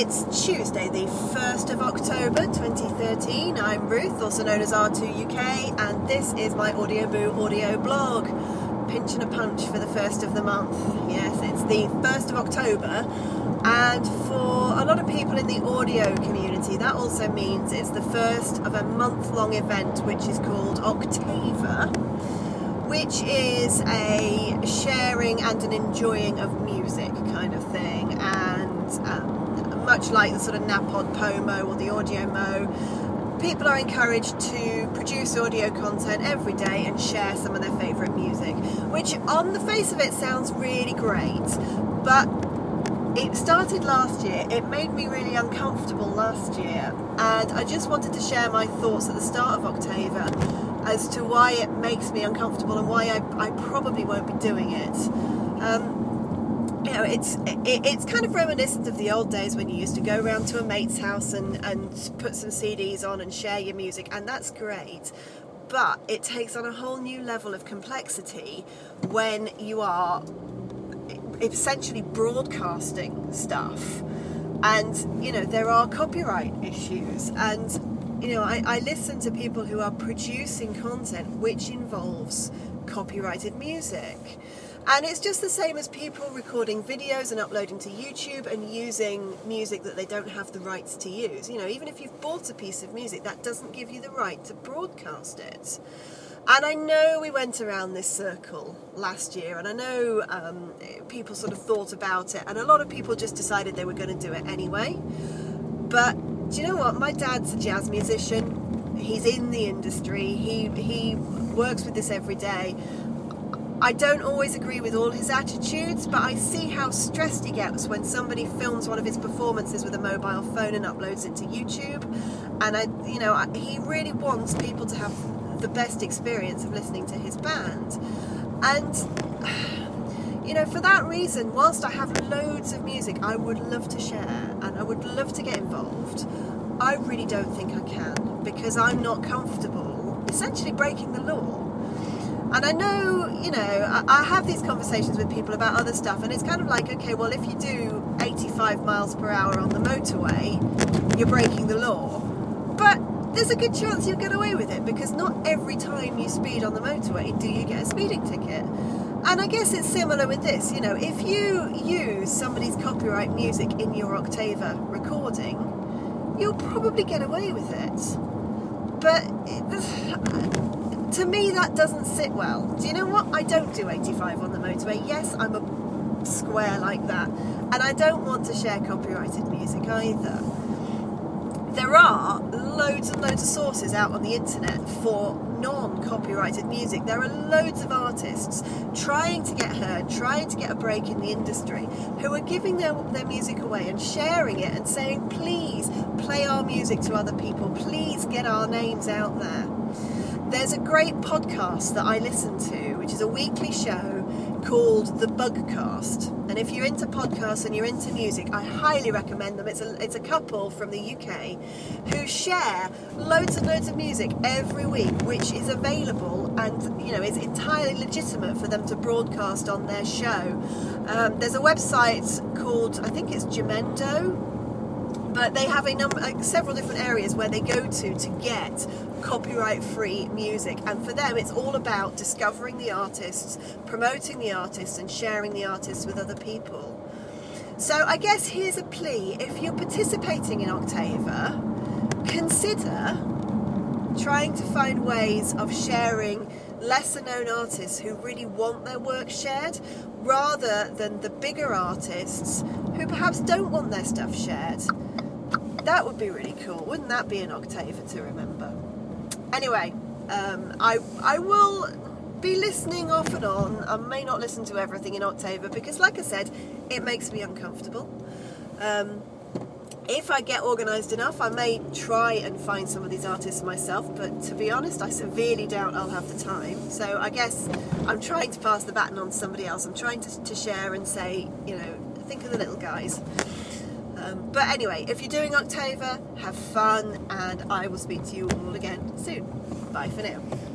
It's Tuesday, the 1st of October 2013. I'm Ruth, also known as R2UK, and this is my Audioboo audio blog. Pinch and a punch for the 1st of the month. Yes, it's the 1st of October, and for a lot of people in the audio community, that also means it's the first of a month-long event which is called Octava, which is a sharing and an enjoying of music kind of thing, and much like the sort of Napod Pomo or the Audio Mo, people are encouraged to produce audio content every day and share some of their favourite music, which on the face of it sounds really great, but it started last year. It made me really uncomfortable last year, and I just wanted to share my thoughts at the start of Octava as to why it makes me uncomfortable and why I probably won't be doing it. It's kind of reminiscent of the old days when you used to go round to a mate's house and put some CDs on and share your music, and that's great. But it takes on a whole new level of complexity when you are essentially broadcasting stuff, and there are copyright issues, and I listen to people who are producing content which involves copyrighted music, and it's just the same as people recording videos and uploading to YouTube and using music that they don't have the rights to use. Even if you've bought a piece of music, that doesn't give you the right to broadcast it. And I know we went around this circle last year, and I know people sort of thought about it, and a lot of people just decided they were going to do it anyway. But do you know what? My dad's a jazz musician. He's in the industry. He works with this every day. I don't always agree with all his attitudes, but I see how stressed he gets when somebody films one of his performances with a mobile phone and uploads it to YouTube. And he really wants people to have the best experience of listening to his band. And for that reason, whilst I have loads of music I would love to share and I would love to get involved, I really don't think I can, because I'm not comfortable essentially breaking the law. And I know, I have these conversations with people about other stuff, and it's kind of like, okay, well, if you do 85 miles per hour on the motorway, you're breaking the law. But there's a good chance you'll get away with it, because not every time you speed on the motorway do you get a speeding ticket. And I guess it's similar with this. If you use somebody's copyright music in your Octava recording, you'll probably get away with it. But to me, that doesn't sit well. Do you know what? I don't do 85 on the motorway. Yes, I'm a square like that. And I don't want to share copyrighted music either. There are loads and loads of sources out on the internet for non-copyrighted music. There are loads of artists trying to get heard, trying to get a break in the industry, who are giving their music away and sharing it and saying, please play our music to other people, please get our names out there. There's a great podcast that I listen to, which is a weekly show called The Bugcast. And if you're into podcasts and you're into music, I highly recommend them. It's a couple from the UK who share loads and loads of music every week, which is available and is entirely legitimate for them to broadcast on their show. There's a website called, I think it's Jamendo, but they have several different areas where they go to get copyright-free music, and for them it's all about discovering the artists, promoting the artists, and sharing the artists with other people. So I guess here's a plea: if you're participating in Octava, consider trying to find ways of sharing lesser-known artists who really want their work shared, rather than the bigger artists who perhaps don't want their stuff shared. That would be really cool. Wouldn't that be an Octava to remember? Anyway, I will be listening off and on. I may not listen to everything in Octava because, like I said, it makes me uncomfortable. If I get organised enough, I may try and find some of these artists myself, but to be honest, I severely doubt I'll have the time. So I guess I'm trying to pass the baton on to somebody else. I'm trying to share and say, think of the little guys. But anyway, if you're doing Octava, have fun, and I will speak to you all again soon. Bye for now.